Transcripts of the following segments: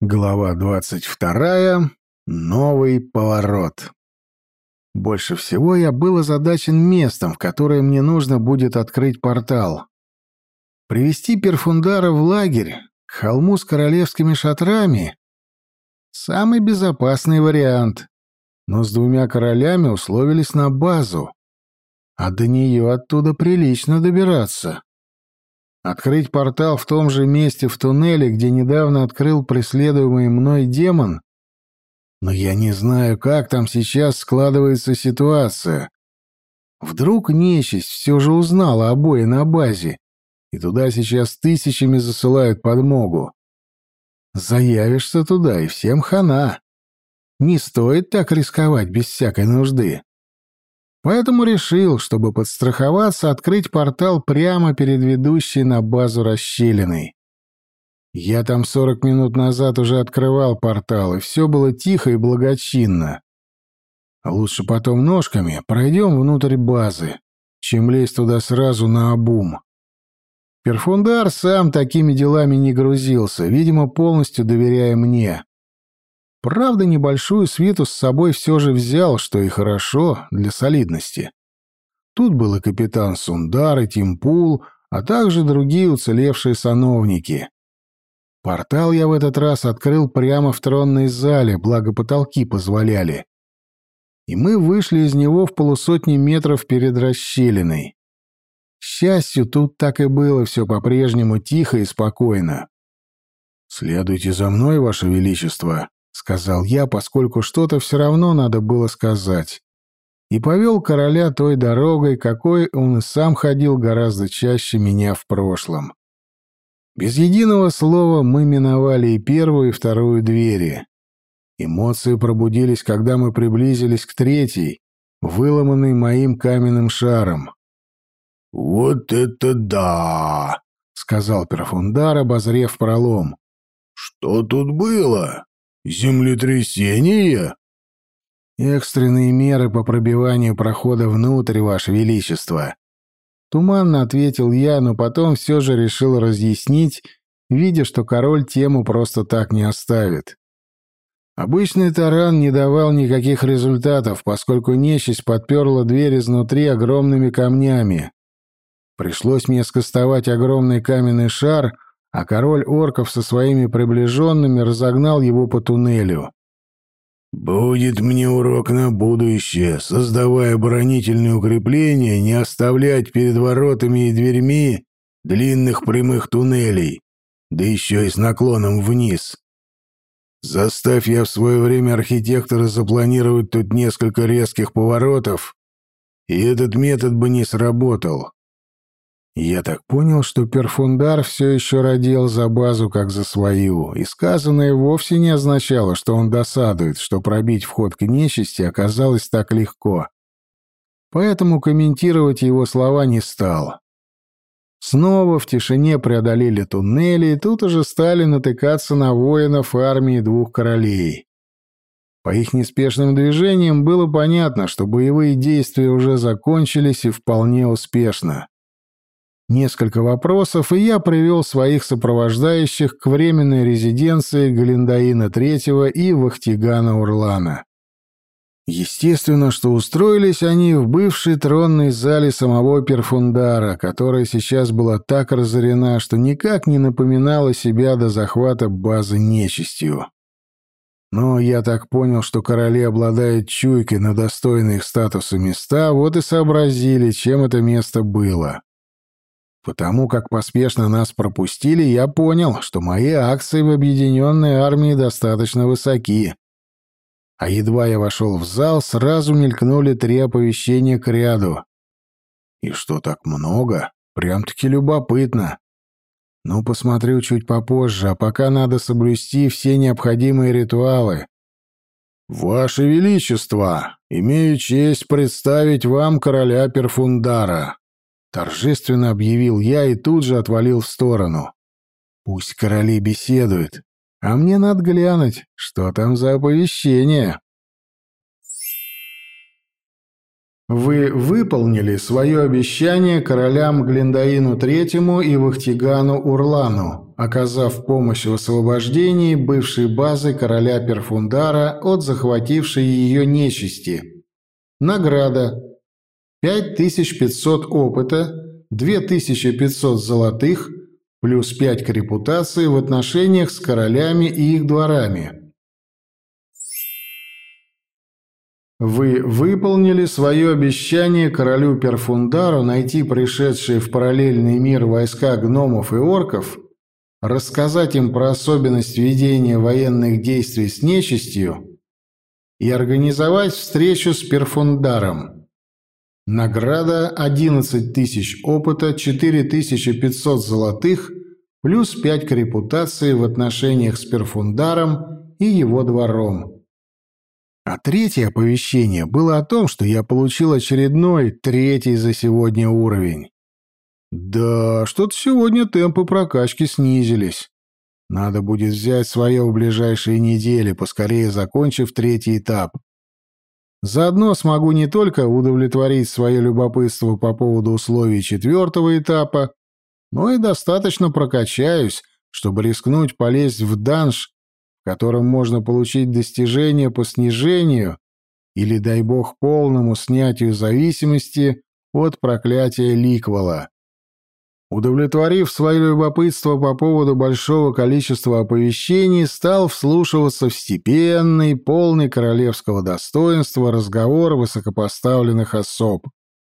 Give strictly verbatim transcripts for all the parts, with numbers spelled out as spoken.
Глава двадцать вторая. Новый поворот. Больше всего я был озадачен местом, в которое мне нужно будет открыть портал. Привести Перфундара в лагерь, к холму с королевскими шатрами — самый безопасный вариант. Но с двумя королями условились на базу, а до нее оттуда прилично добираться. Открыть портал в том же месте в туннеле, где недавно открыл преследуемый мной демон? Но я не знаю, как там сейчас складывается ситуация. Вдруг нечисть все же узнала о бое на базе, и туда сейчас тысячами засылают подмогу. Заявишься туда, и всем хана. Не стоит так рисковать без всякой нужды. Поэтому решил, чтобы подстраховаться, открыть портал прямо перед ведущей на базу расщелиной. Я там сорок минут назад уже открывал портал, и все было тихо и благочинно. Лучше потом ножками пройдем внутрь базы, чем лезть туда сразу наобум. Перфундар сам такими делами не грузился, видимо, полностью доверяя мне. Правда, небольшую свиту с собой все же взял, что и хорошо для солидности. Тут был и капитан Сундар, и Тимпул, а также другие уцелевшие сановники. Портал я в этот раз открыл прямо в тронной зале, благо потолки позволяли. И мы вышли из него в полусотни метров перед расщелиной. К счастью, тут так и было все по-прежнему тихо и спокойно. «Следуйте за мной, Ваше Величество», — сказал я, поскольку что-то все равно надо было сказать, и повел короля той дорогой, какой он и сам ходил гораздо чаще меня в прошлом. Без единого слова мы миновали и первую, и вторую двери. Эмоции пробудились, когда мы приблизились к третьей, выломанной моим каменным шаром. «Вот это да!» — сказал Перфундар, обозрев пролом. «Что тут было? Землетрясение?» «Экстренные меры по пробиванию прохода внутрь, Ваше Величество», — туманно ответил я, но потом все же решил разъяснить, видя, что король тему просто так не оставит. Обычный таран не давал никаких результатов, поскольку нечисть подперла дверь изнутри огромными камнями. Пришлось мне скостовать огромный каменный шар, а король орков со своими приближенными разогнал его по туннелю. «Будет мне урок на будущее, создавая оборонительные укрепления, не оставлять перед воротами и дверьми длинных прямых туннелей, да еще и с наклоном вниз. Заставь я в свое время архитектора запланировать тут несколько резких поворотов, и этот метод бы не сработал». Я так понял, что Перфундар все еще родил за базу как за свою, и сказанное вовсе не означало, что он досадует, что пробить вход к нечисти оказалось так легко. Поэтому комментировать его слова не стал. Снова в тишине преодолели туннели, и тут уже стали натыкаться на воинов армии двух королей. По их неспешным движениям было понятно, что боевые действия уже закончились и вполне успешно. Несколько вопросов, и я привел своих сопровождающих к временной резиденции Галиндаина третьего и Вахтигана Урлана. Естественно, что устроились они в бывшей тронной зале самого Перфундара, которая сейчас была так разорена, что никак не напоминала себя до захвата базы нечистью. Но я так понял, что короли обладают чуйкой на достойные их статуса места, вот и сообразили, чем это место было. Потому как поспешно нас пропустили, я понял, что мои акции в объединенной армии достаточно высоки. А едва я вошел в зал, сразу мелькнули три оповещения к ряду. И что так много? Прям-таки любопытно. Ну, посмотрю чуть попозже, а пока надо соблюсти все необходимые ритуалы. «Ваше Величество, имею честь представить вам короля Перфундара», — торжественно объявил я и тут же отвалил в сторону. Пусть короли беседуют, а мне надо глянуть, что там за оповещение. Вы выполнили свое обещание королям Глиндаину Третьему и Вахтигану Урлану, оказав помощь в освобождении бывшей базы короля Перфундара от захватившей ее нечисти. Награда: пять тысяч пятьсот опыта, две тысячи пятьсот золотых, плюс пять к репутации в отношениях с королями и их дворами. Вы выполнили свое обещание королю Перфундару найти пришедшие в параллельный мир войска гномов и орков, рассказать им про особенность ведения военных действий с нечистью и организовать встречу с Перфундаром. Награда: одиннадцать тысяч опыта, четыре тысячи пятьсот золотых, плюс пять к репутации в отношениях с Перфундаром и его двором. А третье оповещение было о том, что я получил очередной, третий за сегодня уровень. Да, что-то сегодня темпы прокачки снизились. Надо будет взять свое в ближайшие недели, поскорее закончив третий этап. Заодно смогу не только удовлетворить свое любопытство по поводу условий четвертого этапа, но и достаточно прокачаюсь, чтобы рискнуть полезть в данж, в котором можно получить достижения по снижению или, дай бог, полному снятию зависимости от проклятия Ликвала. Удовлетворив свое любопытство по поводу большого количества оповещений, стал вслушиваться в степенный, полный королевского достоинства разговор высокопоставленных особ.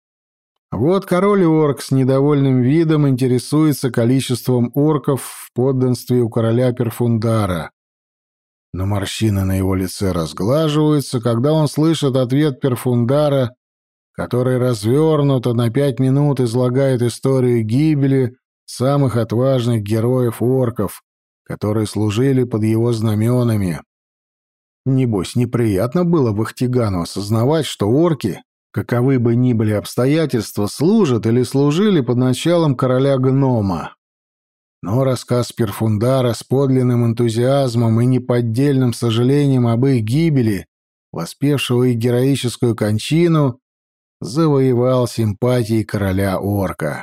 Вот король-орк с недовольным видом интересуется количеством орков в подданстве у короля Перфундара. Но морщины на его лице разглаживаются, когда он слышит ответ Перфундара, который развернуто на пять минут излагает историю гибели самых отважных героев-орков, которые служили под его знаменами. Небось, неприятно было Вахтигану осознавать, что орки, каковы бы ни были обстоятельства, служат или служили под началом короля-гнома. Но рассказ Перфундара с подлинным энтузиазмом и неподдельным сожалением об их гибели, воспевшего их героическую кончину, завоевал симпатии короля-орка.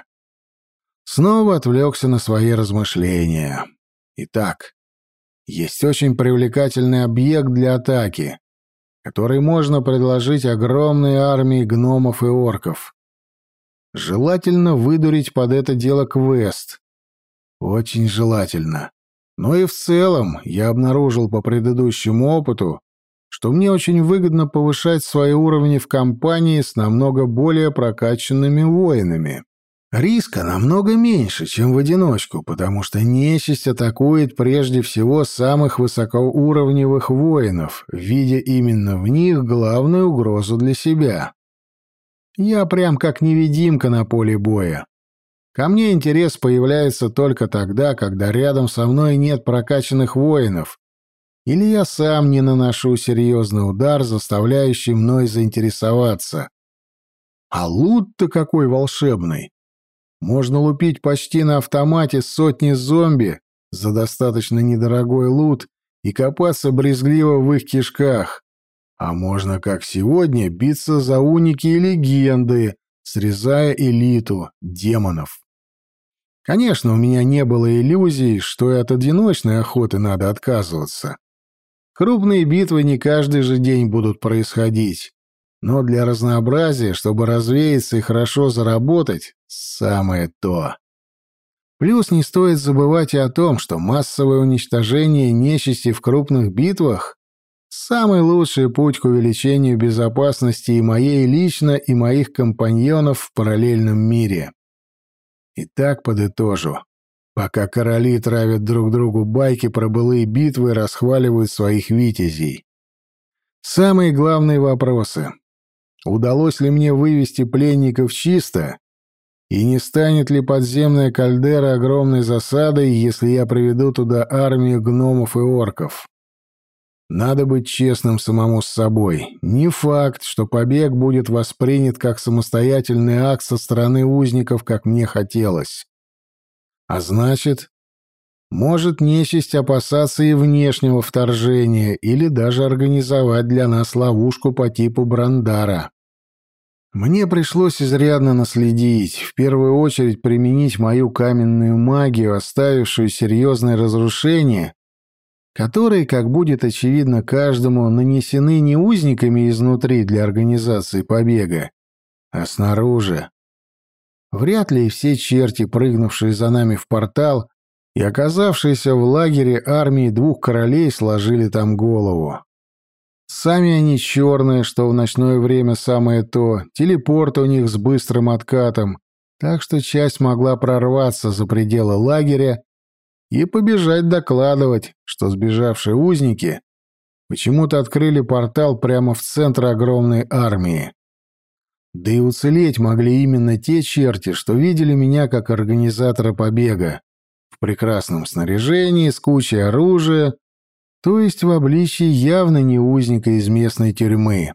Снова отвлекся на свои размышления. Итак, есть очень привлекательный объект для атаки, который можно предложить огромной армии гномов и орков. Желательно выдурить под это дело квест. Очень желательно. Но и в целом я обнаружил по предыдущему опыту, что мне очень выгодно повышать свои уровни в компании с намного более прокачанными воинами. Риска намного меньше, чем в одиночку, потому что нечисть атакует прежде всего самых высокоуровневых воинов, видя именно в них главную угрозу для себя. Я прям как невидимка на поле боя. Ко мне интерес появляется только тогда, когда рядом со мной нет прокачанных воинов, или я сам не наношу серьезный удар, заставляющий мной заинтересоваться. А лут-то какой волшебный! Можно лупить почти на автомате сотни зомби за достаточно недорогой лут и копаться брезгливо в их кишках. А можно, как сегодня, биться за уники и легенды, срезая элиту демонов. Конечно, у меня не было иллюзий, что и от одиночной охоты надо отказываться. Крупные битвы не каждый же день будут происходить, но для разнообразия, чтобы развеяться и хорошо заработать, самое то. Плюс не стоит забывать и о том, что массовое уничтожение нечисти в крупных битвах – самый лучший путь к увеличению безопасности и моей лично, и моих компаньонов в параллельном мире. Итак, подытожу. Пока короли травят друг другу байки про былые битвы и расхваливают своих витязей. Самые главные вопросы. Удалось ли мне вывести пленников чисто? И не станет ли подземная кальдера огромной засадой, если я приведу туда армию гномов и орков? Надо быть честным самому с собой. Не факт, что побег будет воспринят как самостоятельный акт со стороны узников, как мне хотелось. А значит, может нечисть опасаться и внешнего вторжения или даже организовать для нас ловушку по типу Брандара. Мне пришлось изрядно наследить, в первую очередь применить мою каменную магию, оставившую серьезные разрушения, которые, как будет очевидно каждому, нанесены не узниками изнутри для организации побега, а снаружи. Вряд ли все черти, прыгнувшие за нами в портал и оказавшиеся в лагере армии двух королей, сложили там голову. Сами они черные, что в ночное время самое то, телепорт у них с быстрым откатом, так что часть могла прорваться за пределы лагеря и побежать докладывать, что сбежавшие узники почему-то открыли портал прямо в центр огромной армии. Да и уцелеть могли именно те черти, что видели меня как организатора побега, в прекрасном снаряжении, с кучей оружия, то есть в обличии явно не узника из местной тюрьмы.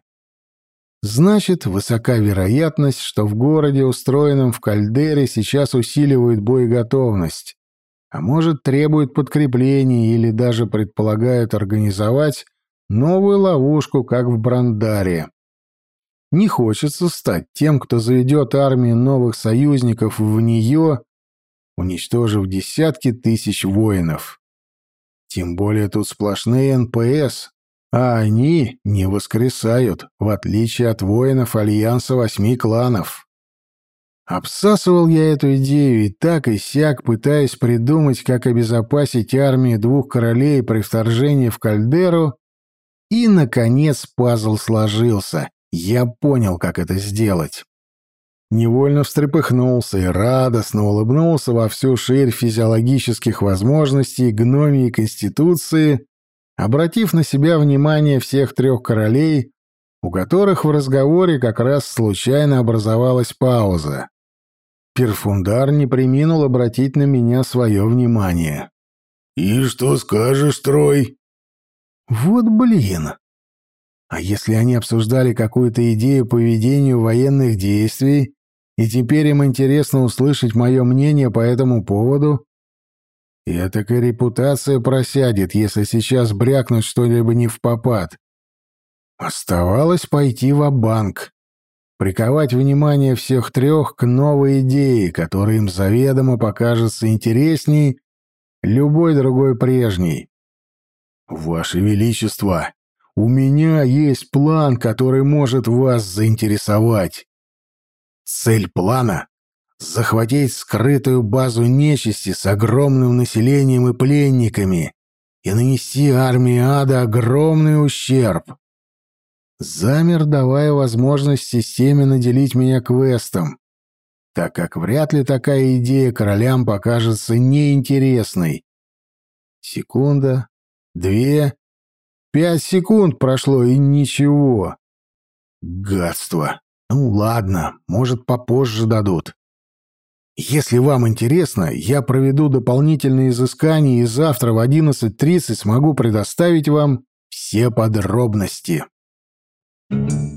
Значит, высока вероятность, что в городе, устроенном в кальдере, сейчас усиливают боеготовность, а может, требуют подкрепления или даже предполагают организовать новую ловушку, как в Брандаре. Не хочется стать тем, кто заведет армию новых союзников в нее, уничтожив десятки тысяч воинов. Тем более тут сплошные эн пэ эс, а они не воскресают, в отличие от воинов Альянса Восьми Кланов. Обсасывал я эту идею и так и сяк, пытаясь придумать, как обезопасить армию двух королей при вторжении в кальдеру, и, наконец, пазл сложился. Я понял, как это сделать. Невольно встрепыхнулся и радостно улыбнулся во всю ширь физиологических возможностей гномьей конституции, обратив на себя внимание всех трех королей, у которых в разговоре как раз случайно образовалась пауза. Перфундар не преминул обратить на меня свое внимание. «И что скажешь, Трой?» «Вот блин! А если они обсуждали какую-то идею по ведению военных действий, и теперь им интересно услышать мое мнение по этому поводу? Этакая репутация просядет, если сейчас брякнуть что-либо не впопад. Оставалось пойти ва-банк, приковать внимание всех трех к новой идее, которая им заведомо покажется интересней любой другой прежней. «Ваше Величество, у меня есть план, который может вас заинтересовать». Цель плана — захватить скрытую базу нечисти с огромным населением и пленниками и нанести армии ада огромный ущерб. Замер, давая возможность системе наделить меня квестом, так как вряд ли такая идея королям покажется неинтересной. Секунда, две, пять секунд прошло, и ничего. Гадство. Ну ладно, может, попозже дадут. Если вам интересно, я проведу дополнительные изыскания и завтра в одиннадцать тридцать смогу предоставить вам все подробности. Thank you.